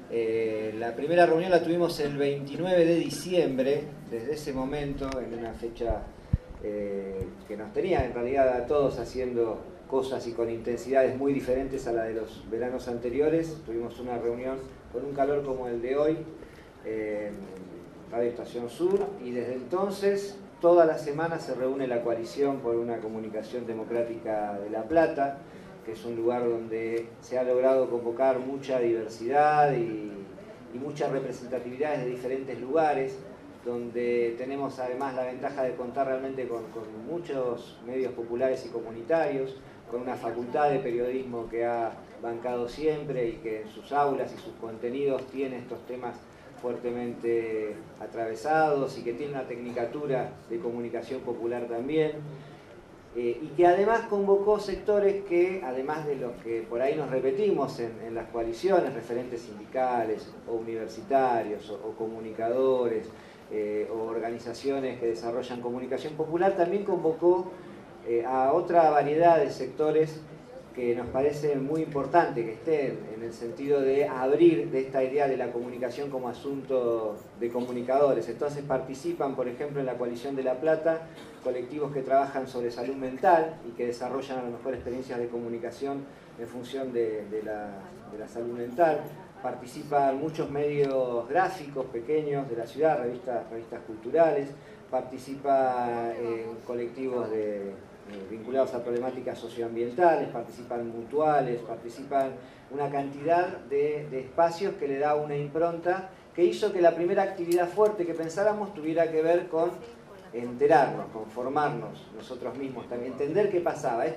La primera reunión la tuvimos el 29 de diciembre, desde ese momento, en una fecha que nos tenía en realidad a todos haciendo cosas y con intensidades muy diferentes a la de los veranos anteriores. Tuvimos una reunión con un calor como el de hoy en Radio Estación Sur, y desde entonces toda la semana se reúne la Coalición por una Comunicación Democrática de La Plata, que es un lugar donde se ha logrado convocar mucha diversidad y mucha representatividad de diferentes lugares, donde tenemos además la ventaja de contar realmente con muchos medios populares y comunitarios, con una facultad de periodismo que ha bancado siempre y que en sus aulas y sus contenidos tiene estos temas fuertemente atravesados, y que tiene una tecnicatura de comunicación popular también. Y que además convocó sectores que, además de los que por ahí nos repetimos en las coaliciones, referentes sindicales o universitarios o comunicadores o organizaciones que desarrollan comunicación popular, también convocó a otra variedad de sectores que nos parece muy importante que estén, en el sentido de abrir de esta idea de la comunicación como asunto de comunicadores. Entonces participan, por ejemplo, en la Coalición de La Plata, colectivos que trabajan sobre salud mental y que desarrollan a lo mejor experiencias de comunicación en función de la salud mental. Participan muchos medios gráficos pequeños de la ciudad, revistas culturales. Participan colectivos vinculados a problemáticas socioambientales, participan mutuales, participan una cantidad de espacios que le da una impronta que hizo que la primera actividad fuerte que pensáramos tuviera que ver con enterarnos, con formarnos nosotros mismos, también entender qué pasaba.